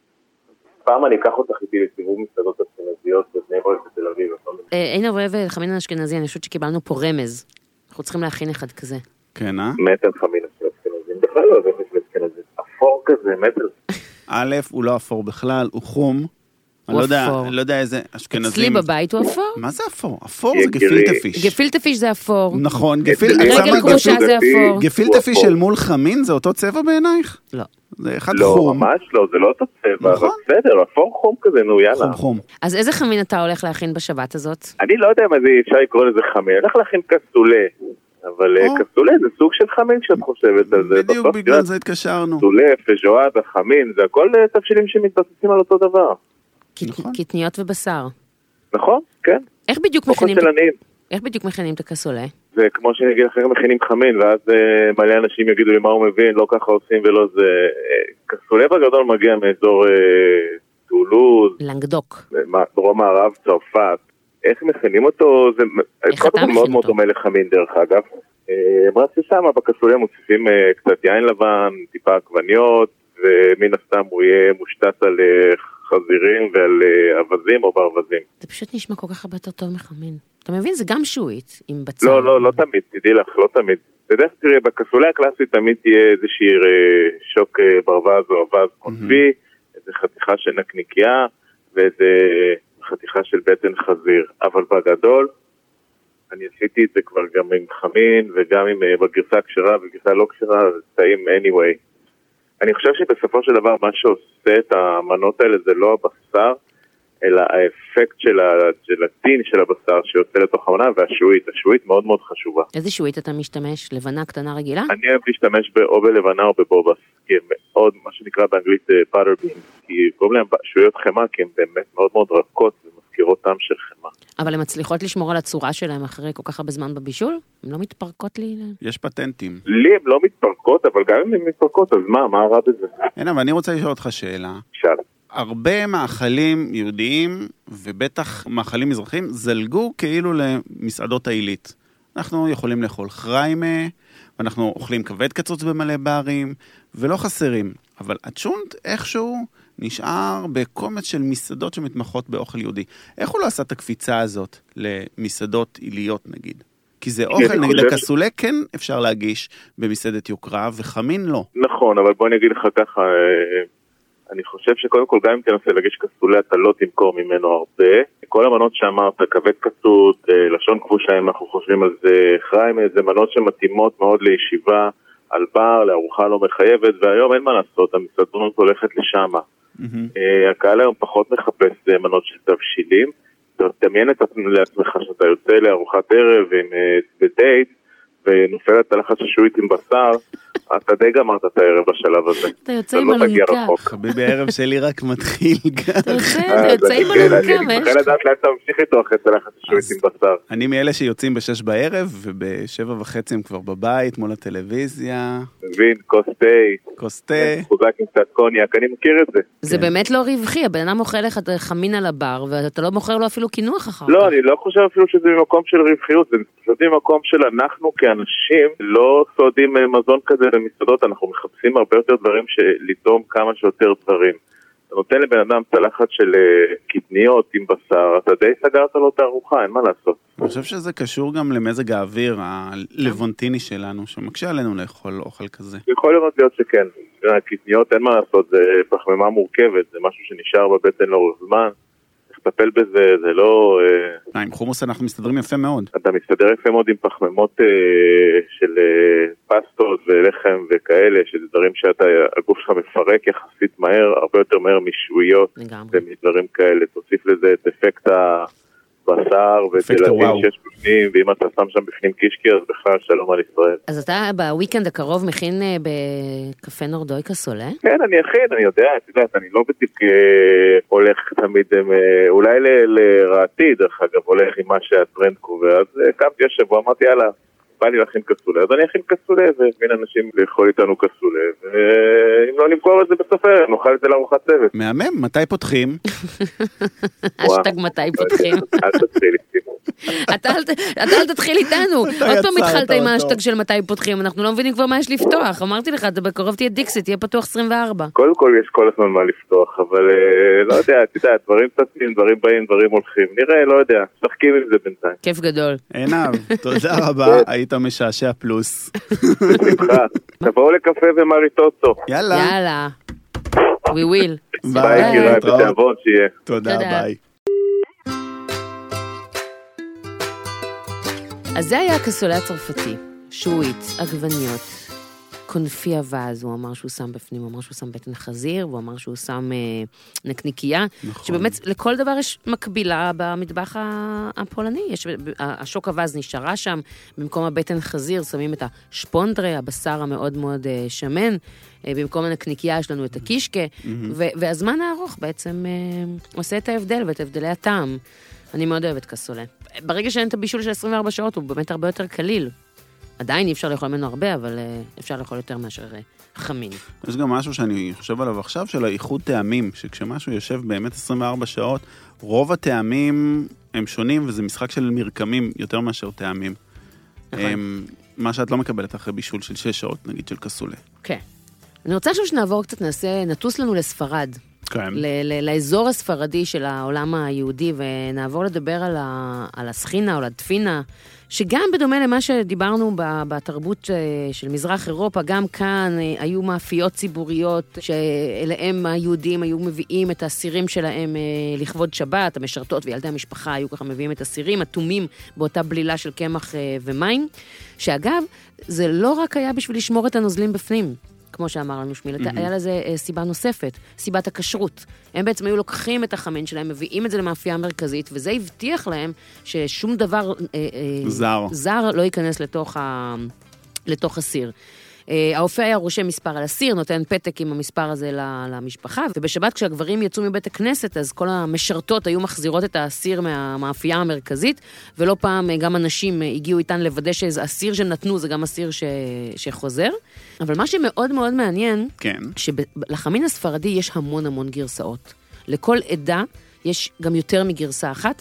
פעם אני אקח אותך איתי לסיבוב מסעדות אשכנזיות בבני ברק בתל אביב. אין אוהב חמין האשכנזי, אני חושבת שקיבלנו פה רמז. אנחנו צריכים להכין אחד כזה. כן, מת על חמין האשכנזים. בכלל לא אוהב את האשכנזים. אפור כזה, מת על זה. א', הוא לא אפור בכלל, הוא חום. אני לא יודע איזה אשכנזים. אצלי בבית הוא אפור? מה זה אפור? אפור זה גפילטע פיש. גפילטע פיש זה אפור. נכון, רגל קרושה זה אפור. גפילטע פיש אל מול חמין זה אותו צבע בעינייך? לא. זה אחד לא, חום. ממש לא, זה לא אותו צבע. אבל בסדר, אפור חום כזה, נו יאללה. חום. אז איזה חמין אתה הולך להכין בשבת הזאת? אני לא יודע מה זה אפשר לקרוא לזה חמין. אני הולך להכין קסולה. אבל קסולה זה סוג של חמין שאת חושבת על זה. בדיוק בגלל זה התקשרנו. קסולה, פז'ואד, החמין, זה הכל תבשילים שמתבססים על אותו דבר. קטניות ובשר. נכון, כן. איך בדיוק מכינים את הקסולה? זה כמו שאני אגיד לכם מכינים חמין, ואז מלא אנשים יגידו לי מה הוא מבין, לא ככה עושים ולא זה. קסולה בגדול מגיע מאזור טולוז. לנגדוק. דרום מערב צרפת. איך מכינים אותו? זה קודם מאוד מאוד דומה לחמין דרך אגב. רק ששמה בקסולה מוסיפים קצת יין לבן, טיפה עגבניות, ומן הסתם הוא יהיה מושתת על חזירים ועל אבזים או ברווזים. זה פשוט נשמע כל כך הרבה יותר טוב מחמין. אתה מבין? זה גם שועית עם בצל. לא תמיד, תדעי לך, לא תמיד. בדרך תראי, בקסולה הקלאסית תמיד תהיה איזושהי שוק ברווז או אבז קונפי, איזו חתיכה של נקניקיה ואיזו חתיכה של בטן חזיר. אבל בגדול, אני עשיתי את זה כבר גם עם חמין וגם עם בגרסה כשרה ובגרסה לא כשרה, זה טעים anyway. אני חושב שבסופו של דבר מה שעושה את המנות האלה זה לא הבשר, אלא האפקט של הג'לטין של הבשר שיוצא לתוך המנה והשועית. השועית מאוד מאוד חשובה. איזה שועית אתה משתמש? לבנה קטנה רגילה? אני אוהב להשתמש או בלבנה או בבובס, כי הם מאוד, מה שנקרא באנגלית butter beans, כי קוראים להם שועיות חמה, כי הן באמת מאוד מאוד רכות ומזכירות טעם של חמה. אבל הן מצליחות לשמור על הצורה שלהם אחרי כל כך הרבה זמן בבישול? הן לא מתפרקות לי? יש פטנטים. לי הן לא מתפרקות, אבל גם אם הן מתפרקות, אז מה הרע בזה? הנה, אבל אני רוצה לשאול אותך שאלה. שאלה. הרבה מאכלים יהודיים, ובטח מאכלים מזרחיים, זלגו כאילו למסעדות העילית. אנחנו יכולים לאכול חריימה, ואנחנו אוכלים כבד קצוץ במלא ברים, ולא חסרים. אבל הצ'ונט איכשהו נשאר בקומץ של מסעדות שמתמחות באוכל יהודי. איך הוא לא עשה את הקפיצה הזאת למסעדות עיליות נגיד? כי זה אוכל, נגיד הקסולה כן אפשר להגיש במסעדת יוקרה, וחמין לא. נכון, אבל בוא אני אגיד לך ככה, אני חושב שקודם כל גם אם תנסה להגיש קסולה, אתה לא תמכור ממנו הרבה. כל המנות שאמרת, כבד קצוץ, לשון כבושה, אם אנחנו חושבים על זה, חריימה, זה מנות שמתאימות מאוד לישיבה, על בר, לארוחה לא מחייבת, והיום אין מה לעשות, המסעדנות הולכת לשם. הקהל היום פחות מחפש מנות של תבשילים. תדמיין לעצמך שאתה יוצא לארוחת ערב בדייט, ונופלת על לחץ השועית עם בשר, אתה די גמרת את הערב בשלב הזה. אתה יוצא עם אלונקה. חביבי, הערב שלי רק מתחיל גם. אתה יוצא עם אלונקה, אני מתחיל לדעת לאן אתה ממשיך איתו אחרי לחץ השועית עם בשר. אני מאלה שיוצאים ב6 בערב, וב7:30 הם כבר בבית, מול הטלוויזיה. מבין, כוס תה. חוזק עם קצת קוניאק, אני מכיר את זה. זה באמת לא רווחי, הבן אדם מוכר לך חמין על הבר, ואתה לא מוכר לו אפילו כינוח אחר כך. לא, אני לא חושב אפילו שזה במקום של רווחיות, זה פשוט במקום של אנחנו כאנשים לא סועדים מזון כזה למסעדות, אנחנו מחפשים הרבה יותר דברים שלטעום כמה שיותר דברים. אתה נותן לבן אדם צלחת של קטניות עם בשר, אתה די סגרת לו את הארוחה, אין מה לעשות. אני חושב שזה קשור גם למזג האוויר הלוונטיני שלנו, שמקשה עלינו לאכול אוכל כזה. יכול להיות שכן. הקטניות אין מה לעשות, זה פחמימה מורכבת, זה משהו שנשאר בבטן לאורך זמן. לטפל בזה, זה לא... עם חומוס אנחנו מסתדרים יפה מאוד. אתה מסתדר יפה מאוד עם פחמימות של פסטות ולחם וכאלה, שזה דברים שהגוף שלך מפרק יחסית מהר, הרבה יותר מהר משוויות ומדברים כאלה. תוסיף לזה את אפקט הבשר ותלתים שיש בפנים, ואם אתה שם שם בפנים קישקי, אז בכלל שלום על ישראל. אז אתה בוויקנד הקרוב מכין בקפה נורדוי קסולה? כן, אני אכין, אני יודע, אני לא בדיוק הולך תמיד, אולי לרעתי, דרך אגב, הולך עם מה שהטרנד קובע, אז קמתי השבוע, אמרתי, יאללה, בא לי להכין קסולה, אז אני אכין קסולה, ומין אנשים לאכול איתנו קסולה, ואם לא נמכור את זה בסופר, נאכל את זה לארוחת צוות. מהמם, מתי פותחים? השטג מתי פותחים. אל תתחיל איתנו. אתה אל תתחיל איתנו. עוד פעם התחלת עם השטג של מתי פותחים, אנחנו לא מבינים כבר מה יש לפתוח. אמרתי לך, אתה בקרוב תהיה דיקסי, תהיה פתוח 24. קודם כל יש כל הזמן מה לפתוח, אבל לא יודע, אתה יודע, דברים צצים, דברים באים, דברים הולכים. נראה, לא יודע, שחקים עם זה בינתיים. כיף גדול. עינב, תודה רבה, היית משעשע פלוס. בשמחה. תבואו לקפה ומריטוטו. יאללה. We will. ביי, קירה, בתיאבון שיהיה. תודה, ביי. אז זה היה הקסולה הצרפתי, שועית, עגבניות, קונפי אבז, הוא אמר שהוא שם בפנים, הוא אמר שהוא שם בטן חזיר, והוא אמר שהוא שם נקניקייה, נכון. שבאמת לכל דבר יש מקבילה במטבח הפולני, השוק אבז נשארה שם, במקום הבטן חזיר שמים את השפונדרה, הבשר המאוד מאוד שמן, במקום הנקניקייה יש לנו את הקישקה, והזמן הארוך בעצם עושה את ההבדל ואת הבדלי הטעם. אני מאוד אוהבת קסולה. ברגע שאין את הבישול של 24 שעות, הוא באמת הרבה יותר קליל. עדיין אי אפשר לאכול ממנו הרבה, אבל אפשר לאכול יותר מאשר חמין. יש גם משהו שאני חושב עליו עכשיו, של האיחוד טעמים, שכשמשהו יושב באמת 24 שעות, רוב הטעמים הם שונים, וזה משחק של מרקמים יותר מאשר טעמים. מה שאת לא מקבלת אחרי בישול של 6 שעות, נגיד של קסולה. כן. אני רוצה שנעבור קצת, נטוס לנו לספרד. כן. לאזור הספרדי של העולם היהודי, ונעבור לדבר על הסכינה או לדפינה, שגם בדומה למה שדיברנו בתרבות של מזרח אירופה, גם כאן היו מאפיות ציבוריות שאליהם היהודים היו מביאים את הסירים שלהם לכבוד שבת, המשרתות וילדי המשפחה היו ככה מביאים את הסירים, התומים באותה בלילה של קמח ומים, שאגב, זה לא רק היה בשביל לשמור את הנוזלים בפנים, כמו שאמר לנו שמיל, היה לזה סיבה נוספת, סיבת הכשרות. הם בעצם היו לוקחים את החמין שלהם, מביאים את זה למאפייה המרכזית, וזה הבטיח להם ששום דבר זר לא ייכנס לתוך הסיר. האופה היה רושם מספר על הסיר, נותן פתק עם המספר הזה למשפחה, ובשבת כשהגברים יצאו מבית הכנסת, אז כל המשרתות היו מחזירות את הסיר מהמאפייה המרכזית, ולא פעם גם אנשים הגיעו איתן לוודא שזה הסיר שנתנו, זה גם הסיר שחוזר. אבל מה שמאוד מאוד מעניין, כן. שלחמין הספרדי יש המון המון גרסאות. לכל עדה יש גם יותר מגרסה אחת,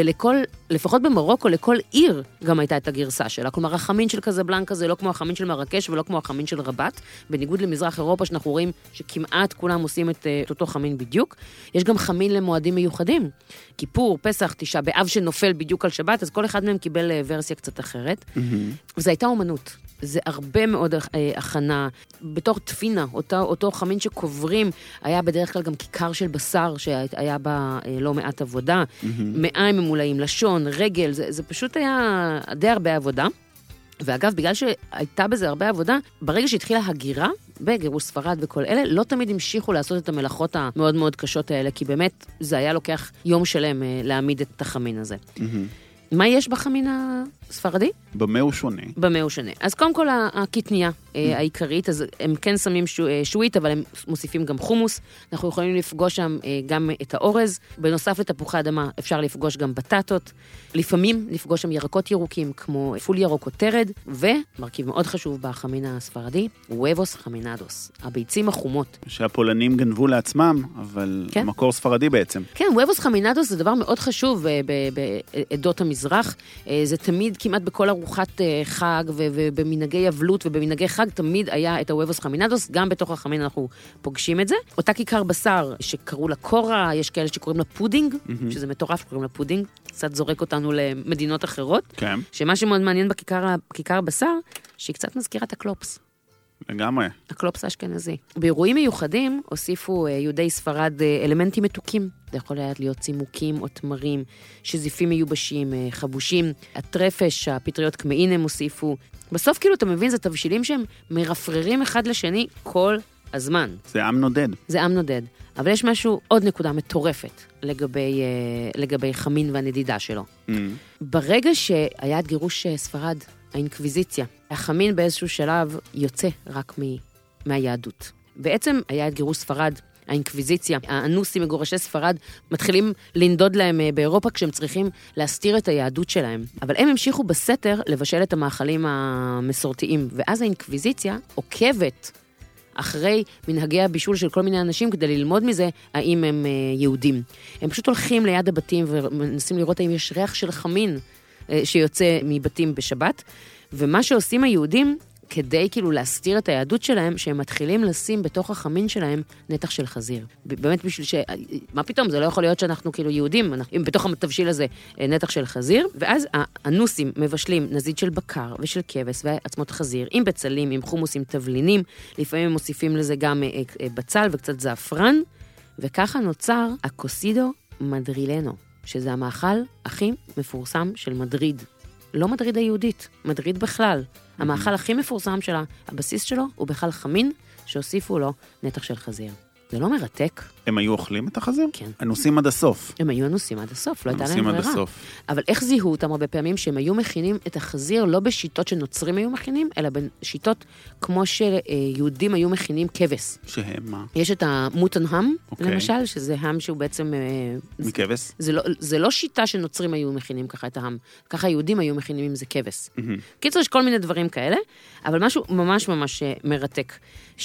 לפחות במרוקו, לכל עיר גם הייתה את הגרסה שלה. כלומר, החמין של קזבלנקה זה לא כמו החמין של מרקש ולא כמו החמין של רבת, בניגוד למזרח אירופה שאנחנו רואים שכמעט כולם עושים את אותו חמין בדיוק. יש גם חמין למועדים מיוחדים. כיפור, פסח, תשעה באב שנופל בדיוק על שבת, אז כל אחד מהם קיבל ורסיה קצת אחרת. וזו הייתה אומנות. זה הרבה מאוד הכנה. בתור תפינה, אותו חמין שקוברים, היה בדרך כלל גם כיכר של בשר, שהיה בה לא מעט עבודה, מעיים ממולאים, לשון, רגל, זה פשוט היה די הרבה עבודה. ואגב, בגלל שהייתה בזה הרבה עבודה, ברגע שהתחילה הגירה, בגירוש ספרד וכל אלה, לא תמיד המשיכו לעשות את המלאכות המאוד מאוד קשות האלה, כי באמת זה היה לוקח יום שלם להעמיד את החמין הזה. מה יש בחמין הספרדי? במה הוא שונה? במה הוא שונה. אז קודם כל הקטניה העיקרית, אז הם כן שמים שועית, אבל הם מוסיפים גם חומוס. אנחנו יכולים לפגוש שם גם את האורז. בנוסף לתפוחי אדמה אפשר לפגוש גם בטטות. לפעמים לפגוש שם ירקות ירוקים, כמו פול ירוק או תרד, ומרכיב מאוד חשוב בחמין הספרדי, וובוס חמינדוס, הביצים החומות. שהפולנים גנבו לעצמם, אבל כן. מקור ספרדי בעצם. כן, וובוס חמינדוס זה דבר מאוד חשוב בעדות המזרח. זה תמיד כמעט בכל ארוחת חג ובמנהגי אבלות ובמנהגי חג תמיד היה את הוובוס חמינדוס, גם בתוך החמין אנחנו פוגשים את זה. אותה כיכר בשר שקראו לה קורה, יש כאלה שקוראים לה פודינג, שזה מטורף שקוראים לה פודינג, קצת זורק אותנו למדינות אחרות. כן. שמה שמאוד מעניין בכיכר בשר, שהיא קצת מזכירה את הקלופס. לגמרי. הקלופס האשכנזי. באירועים מיוחדים הוסיפו יהודי ספרד אלמנטים מתוקים. זה יכול להיות צימוקים או תמרים, שזיפים מיובשים, חבושים, הטרפש, הפטריות כמהין הם הוסיפו. בסוף כאילו אתה מבין, זה תבשילים שהם מרפררים אחד לשני כל הזמן. זה עם נודד. זה עם נודד. אבל יש משהו, עוד נקודה מטורפת לגבי חמין והנדידה שלו. ברגע שהיה את גירוש ספרד, האינקוויזיציה, החמין באיזשהו שלב יוצא רק מהיהדות. בעצם היה את גירוש ספרד, האינקוויזיציה, האנוסים מגורשי ספרד, מתחילים לנדוד להם באירופה כשהם צריכים להסתיר את היהדות שלהם. אבל הם המשיכו בסתר לבשל את המאכלים המסורתיים, ואז האינקוויזיציה עוקבת אחרי מנהגי הבישול של כל מיני אנשים כדי ללמוד מזה האם הם יהודים. הם פשוט הולכים ליד הבתים ומנסים לראות האם יש ריח של חמין שיוצא מבתים בשבת, ומה שעושים היהודים כדי כאילו להסתיר את היהדות שלהם, שהם מתחילים לשים בתוך החמין שלהם נתח של חזיר. באמת בשביל מה פתאום? זה לא יכול להיות שאנחנו כאילו יהודים, בתוך התבשיל הזה נתח של חזיר, ואז האנוסים מבשלים נזיד של בקר ושל כבש ועצמות חזיר, עם בצלים, עם חומוס, עם תבלינים, לפעמים הם מוסיפים לזה גם בצל וקצת זעפרן, וככה נוצר הקוסידו מדרילנו, שזה המאכל הכי מפורסם של מדריד. לא מדריד היהודית, מדריד בכלל. המאכל הכי מפורסם שלה, הבסיס שלו, הוא בכלל חמין, שהוסיפו לו נתח של חזיר. זה לא מרתק. הם היו אוכלים את החזיר? כן. אנוסים עד הסוף. הם היו אנוסים עד הסוף, לא הייתה להם ברירה. אבל איך זיהו אותם הרבה פעמים שהם היו מכינים את החזיר לא בשיטות שנוצרים היו מכינים, אלא בשיטות כמו שיהודים היו מכינים כבש. שהם מה? יש את המוטנהם, למשל, שזה הם שהוא בעצם... מכבש? זה לא שיטה שנוצרים היו מכינים ככה את ההם. ככה היהודים היו מכינים עם זה כבש. קיצור, יש כל מיני דברים כאלה, אבל משהו ממש ממש מרתק,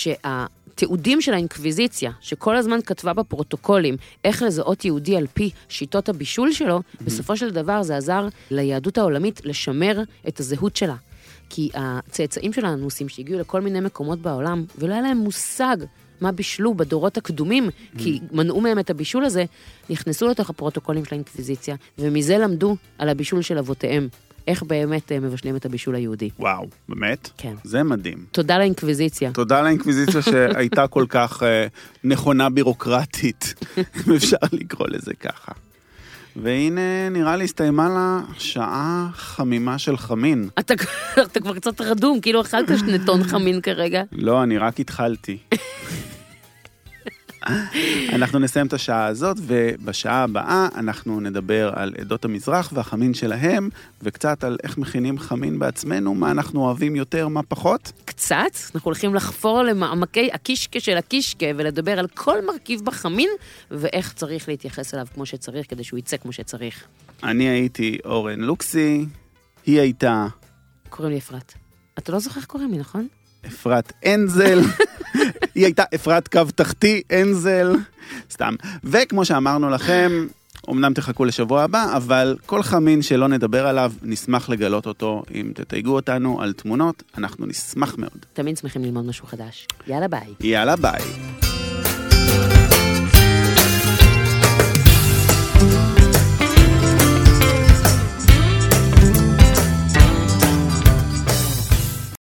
תיעודים של האינקוויזיציה, שכל הזמן כתבה בפרוטוקולים איך לזהות יהודי על פי שיטות הבישול שלו, בסופו של דבר זה עזר ליהדות העולמית לשמר את הזהות שלה. כי הצאצאים של האנוסים שהגיעו לכל מיני מקומות בעולם, ולא היה להם מושג מה בישלו בדורות הקדומים, כי מנעו מהם את הבישול הזה, נכנסו לתוך הפרוטוקולים של האינקוויזיציה, ומזה למדו על הבישול של אבותיהם. איך באמת מבשלים את הבישול היהודי. וואו, באמת? כן. זה מדהים. תודה לאינקוויזיציה. תודה לאינקוויזיציה שהייתה כל כך נכונה בירוקרטית, אם אפשר לקרוא לזה ככה. והנה נראה לי הסתיימה לה שעה חמימה של חמין. אתה כבר קצת רדום, כאילו אכלת שנתון חמין כרגע. לא, אני רק התחלתי. אנחנו נסיים את השעה הזאת, ובשעה הבאה אנחנו נדבר על עדות המזרח והחמין שלהם, וקצת על איך מכינים חמין בעצמנו, מה אנחנו אוהבים יותר, מה פחות. קצת, אנחנו הולכים לחפור למעמקי הקישקה של הקישקה, ולדבר על כל מרכיב בחמין, ואיך צריך להתייחס אליו כמו שצריך, כדי שהוא יצא כמו שצריך. אני הייתי אורן לוקסי, היא הייתה... קוראים לי אפרת. אתה לא זוכר איך קוראים לי, נכון? אפרת אנזל. היא הייתה אפרת קו תחתי, אנזל, סתם. וכמו שאמרנו לכם, אמנם תחכו לשבוע הבא, אבל כל חמין שלא נדבר עליו, נשמח לגלות אותו. אם תתייגו אותנו על תמונות, אנחנו נשמח מאוד. תמיד שמחים ללמוד משהו חדש. יאללה ביי. יאללה ביי.